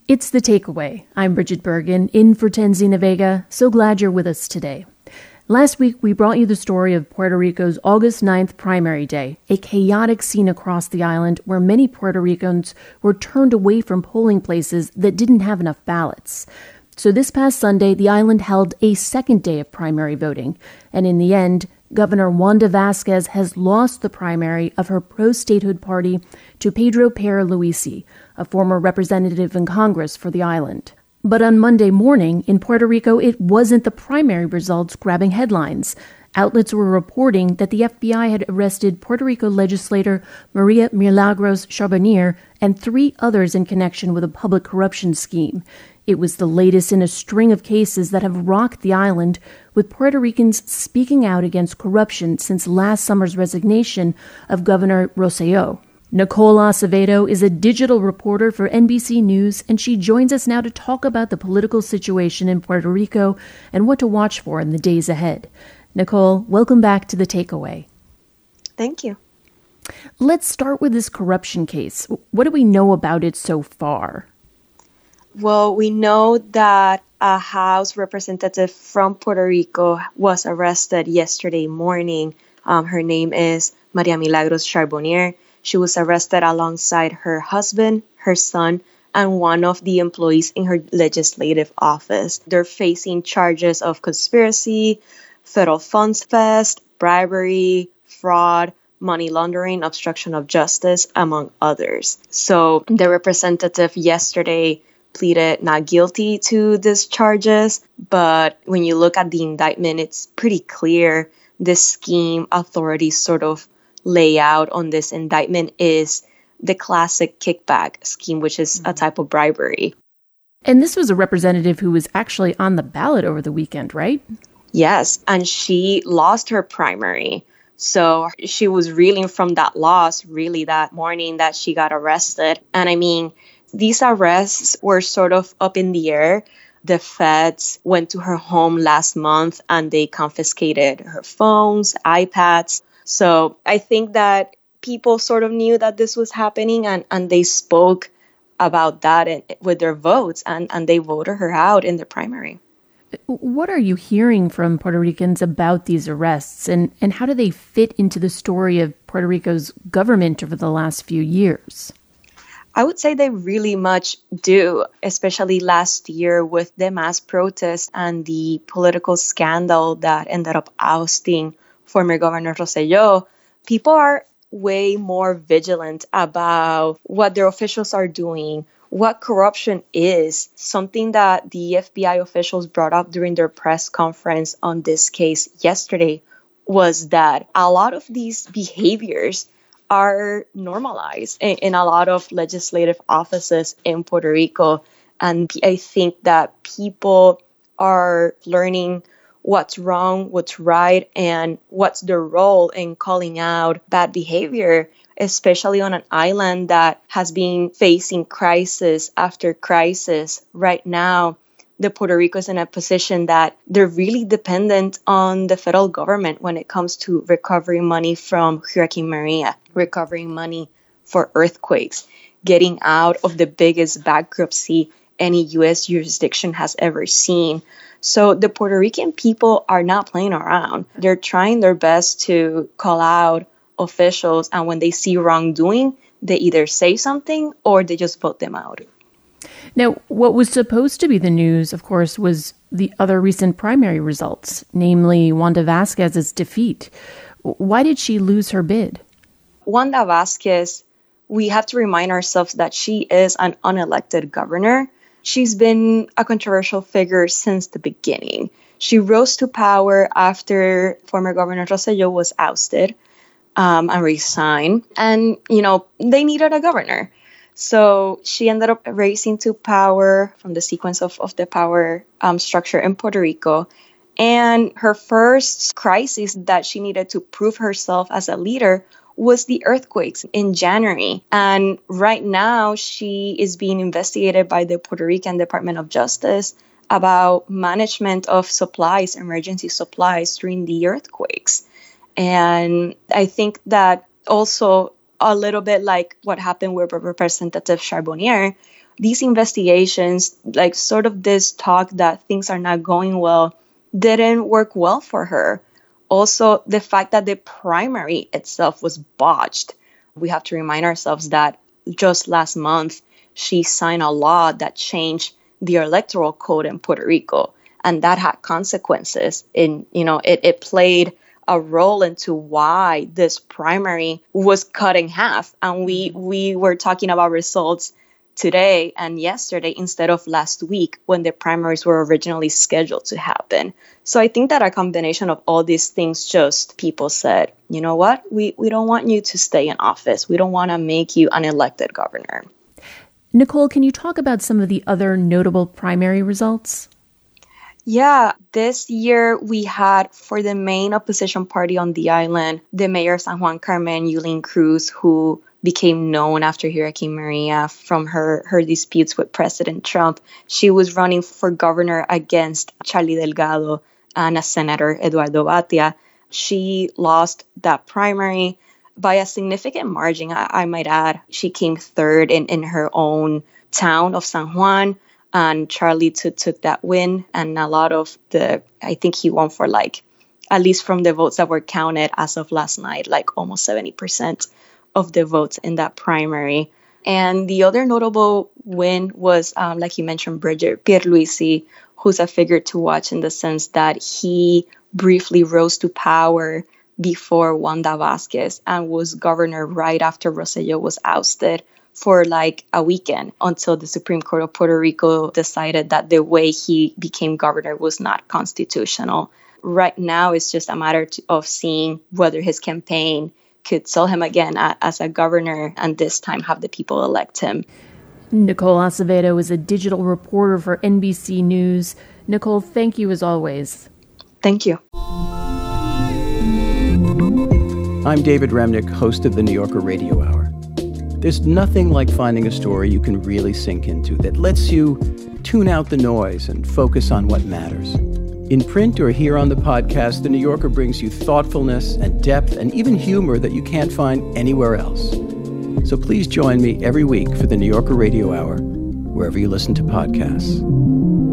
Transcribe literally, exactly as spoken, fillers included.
It's The Takeaway. I'm Bridget Bergen, in for Tenzina Vega. So glad you're with us today. Last week, we brought you the story of Puerto Rico's August ninth primary day, a chaotic scene across the island where many Puerto Ricans were turned away from polling places that didn't have enough ballots. So this past Sunday, the island held a second day of primary voting, and in the end, Governor Wanda Vazquez has lost the primary of her pro-statehood party to Pedro Pierluisi, a former representative in Congress for the island. But on Monday morning, in Puerto Rico, it wasn't the primary results grabbing headlines. Outlets were reporting that the F B I had arrested Puerto Rico legislator Maria Milagros Charbonnier and three others in connection with a public corruption scheme. It was the latest in a string of cases that have rocked the island, with Puerto Ricans speaking out against corruption since last summer's resignation of Governor Rosselló. Nicole Acevedo is a digital reporter for N B C News, and she joins us now to talk about the political situation in Puerto Rico and what to watch for in the days ahead. Nicole, welcome back to The Takeaway. Thank you. Let's start with this corruption case. What do we know about it so far? Well, we know that a House representative from Puerto Rico was arrested yesterday morning. Um, her name is Maria Milagros Charbonnier. She was arrested alongside her husband, her son, and one of the employees in her legislative office. They're facing charges of conspiracy, federal funds theft, bribery, fraud, money laundering, obstruction of justice, among others. So the representative yesterday pleaded not guilty to these charges, but when you look at the indictment, it's pretty clear the scheme authorities sort of lay out on this indictment is the classic kickback scheme, which is mm-hmm. a type of bribery. And this was a representative who was actually on the ballot over the weekend, right? Yes, and she lost her primary. So she was reeling from that loss really that morning that she got arrested. And I mean, these arrests were sort of up in the air. The feds went to her home last month and they confiscated her phones, iPads. So I think that people sort of knew that this was happening and, and they spoke about that in, with their votes and, and they voted her out in the primary. What are you hearing from Puerto Ricans about these arrests and, and how do they fit into the story of Puerto Rico's government over the last few years? I would say they really much do, especially last year with the mass protests and the political scandal that ended up ousting former Governor Rosselló. People are way more vigilant about what their officials are doing, what corruption is, something that the F B I officials brought up during their press conference on this case yesterday was that a lot of these behaviors are normalized in, in a lot of legislative offices in Puerto Rico. And I think that people are learning what's wrong, what's right, and what's their role in calling out bad behavior, especially on an island that has been facing crisis after crisis. Right now, the Puerto Rico is in a position that they're really dependent on the federal government when it comes to recovering money from Hurricane Maria, recovering money for earthquakes, getting out of the biggest bankruptcy any U S jurisdiction has ever seen. So the Puerto Rican people are not playing around. They're trying their best to call out officials, and when they see wrongdoing, they either say something or they just vote them out. Now, what was supposed to be the news, of course, was the other recent primary results, namely Wanda Vazquez's defeat. Why did she lose her bid? Wanda Vazquez, we have to remind ourselves that she is an unelected governor. She's been a controversial figure since the beginning. She rose to power after former Governor Rosselló was ousted um, and resigned. And, you know, they needed a governor. So she ended up rising to power from the sequence of, of the power um, structure in Puerto Rico. And her first crisis that she needed to prove herself as a leader was the earthquakes in January. And right now, she is being investigated by the Puerto Rican Department of Justice about management of supplies, emergency supplies during the earthquakes. And I think that also a little bit like what happened with Representative Charbonnier, these investigations, like sort of this talk that things are not going well, didn't work well for her. Also, the fact that the primary itself was botched. We have to remind ourselves that just last month, she signed a law that changed the electoral code in Puerto Rico. And that had consequences. In, you know, it, it played a role into why this primary was cut in half. And we we were talking about results today and yesterday instead of last week when the primaries were originally scheduled to happen. So I think that a combination of all these things, just people said, you know what, we, we don't want you to stay in office. We don't want to make you an elected governor. Nicole, can you talk about some of the other notable primary results? Yeah, this year we had, for the main opposition party on the island, the mayor of San Juan, Carmen Yulín Cruz, who became known after Hurricane Maria from her, her disputes with President Trump. She was running for governor against Charlie Delgado and a Senator, Eduardo Batia. She lost that primary by a significant margin, I, I might add. She came third in, in her own town of San Juan. And Charlie t- took that win. And a lot of the, I think he won for like, at least from the votes that were counted as of last night, like almost seventy percent of the votes in that primary. And the other notable win was, um, like you mentioned, Bridget Pierluisi, who's a figure to watch in the sense that he briefly rose to power before Wanda Vázquez and was governor right after Rosselló was ousted for like a weekend until the Supreme Court of Puerto Rico decided that the way he became governor was not constitutional. Right now, it's just a matter to, of seeing whether his campaign could sell him again as a governor and this time have the people elect him. Nicole Acevedo is a digital reporter for N B C News. Nicole, thank you as always. Thank you. I'm David Remnick, host of the New Yorker Radio Hour. There's nothing like finding a story you can really sink into that lets you tune out the noise and focus on what matters. In print or here on the podcast, The New Yorker brings you thoughtfulness and depth and even humor that you can't find anywhere else. So please join me every week for The New Yorker Radio Hour, wherever you listen to podcasts.